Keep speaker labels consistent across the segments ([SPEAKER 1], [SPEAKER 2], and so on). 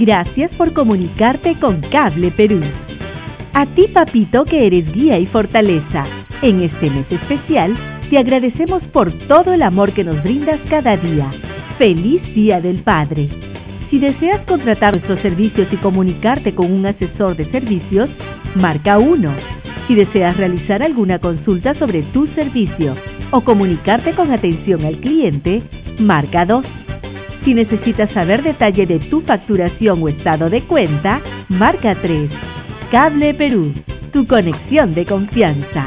[SPEAKER 1] Gracias por comunicarte con Cable Perú. A ti, papito, que eres guía y fortaleza. En este mes especial, te agradecemos por todo el amor que nos brindas cada día. ¡Feliz Día del Padre! Si deseas contratar nuestros servicios y comunicarte con un asesor de servicios, marca 1. Si deseas realizar alguna consulta sobre tu servicio o comunicarte con atención al cliente, marca 2. Si necesitas saber detalle de tu facturación o estado de cuenta, marca 3. Cable Perú, tu conexión de confianza.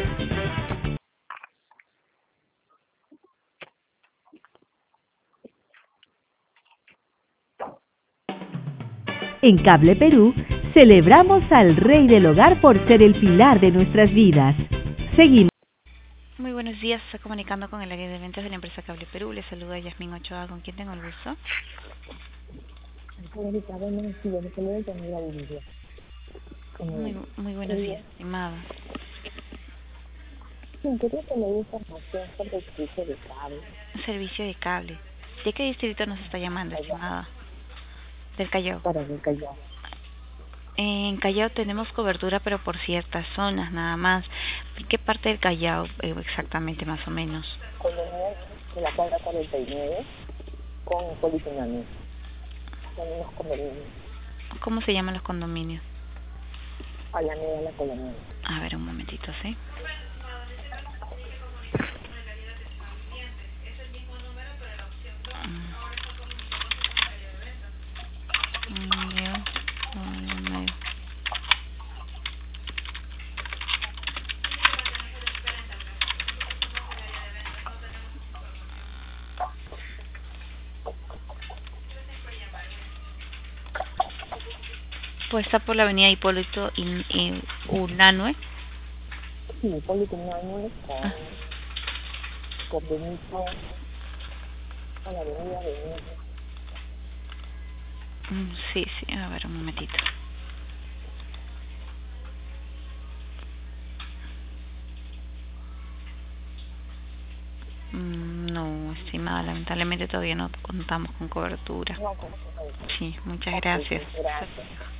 [SPEAKER 1] En Cable Perú, celebramos al Rey del Hogar por ser el pilar de nuestras vidas. Seguimos.
[SPEAKER 2] Muy buenos días, estoy comunicando con el área de ventas de la empresa Cable Perú. Les saluda Yasmín Ochoa, ¿con quién tengo el gusto? Muy buenos días, estimado.
[SPEAKER 3] Quería que me dé información sobre el servicio de cable.
[SPEAKER 2] Servicio de cable. ¿De qué distrito nos está llamando, estimada? Del Callao.
[SPEAKER 3] Para el Callao.
[SPEAKER 2] En Callao tenemos cobertura, pero por ciertas zonas nada más. ¿En qué parte del Callao exactamente, más o menos?
[SPEAKER 3] Colonia de la cuadra 49 con Policinamio. Tenemos condominios.
[SPEAKER 2] ¿Cómo se llaman los condominios?
[SPEAKER 3] Alameda La Colonia.
[SPEAKER 2] A ver, un momentito, ¿sí? Pues está por la avenida Hipólito Unanue.
[SPEAKER 3] Sí, Policinamio con Benito, con la avenida Benito.
[SPEAKER 2] Sí, a ver, un momentito. No, estimada, lamentablemente todavía no contamos con cobertura.
[SPEAKER 3] No,
[SPEAKER 2] Sí, muchas gracias.
[SPEAKER 3] Gracias.